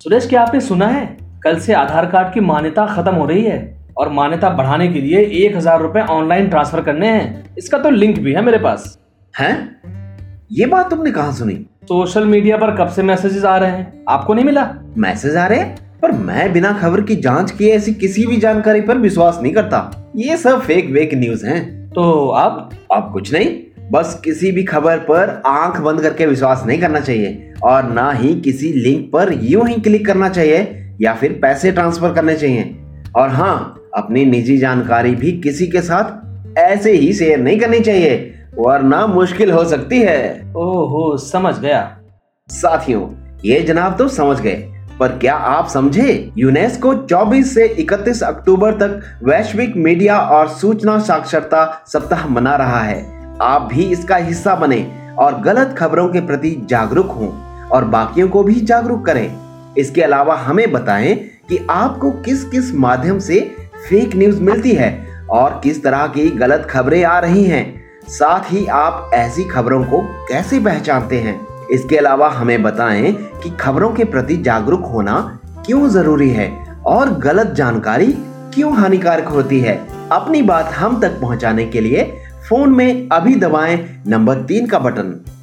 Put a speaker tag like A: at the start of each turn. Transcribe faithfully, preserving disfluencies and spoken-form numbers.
A: सुरेश, क्या आपने सुना है? कल से आधार कार्ड की मान्यता खत्म हो रही है और मान्यता बढ़ाने के लिए एक हजार रुपए ऑनलाइन ट्रांसफर करने हैं। इसका तो लिंक भी है मेरे पास।
B: हैं? ये बात तुमने कहाँ सुनी?
A: सोशल मीडिया पर कब से मैसेजेस आ रहे हैं, आपको नहीं मिला?
B: मैसेज आ रहे हैं? पर मैं बिना खबर की जांच किए ऐसी किसी भी जानकारी पर विश्वास नहीं करता। ये सब फेक वेक न्यूज हैं।
A: तो अब
B: अब कुछ नहीं, बस किसी भी खबर पर आंख बंद करके विश्वास नहीं करना चाहिए और ना ही किसी लिंक पर यूं ही क्लिक करना चाहिए या फिर पैसे ट्रांसफर करने चाहिए। और हाँ, अपनी निजी जानकारी भी किसी के साथ ऐसे ही शेयर नहीं करनी चाहिए, वरना मुश्किल हो सकती है।
A: ओहो, समझ गया।
B: साथियों, ये जनाब तो समझ गए, पर क्या आप समझे? यूनेस्को चौबीस से इकतीस अक्टूबर तक वैश्विक मीडिया और सूचना साक्षरता सप्ताह मना रहा है। आप भी इसका हिस्सा बने और गलत खबरों के प्रति जागरूक हों और बाकियों को भी जागरूक करें। इसके अलावा हमें बताएं कि आपको किस किस माध्यम से फेक न्यूज मिलती है और किस तरह की गलत खबरें आ रही हैं। साथ ही आप ऐसी खबरों को कैसे पहचानते हैं। इसके अलावा हमें बताएं कि खबरों के प्रति जागरूक होना क्यों जरूरी है और गलत जानकारी क्यों हानिकारक होती है। अपनी बात हम तक पहुंचाने के लिए फोन में अभी दबाएं नंबर तीन का बटन।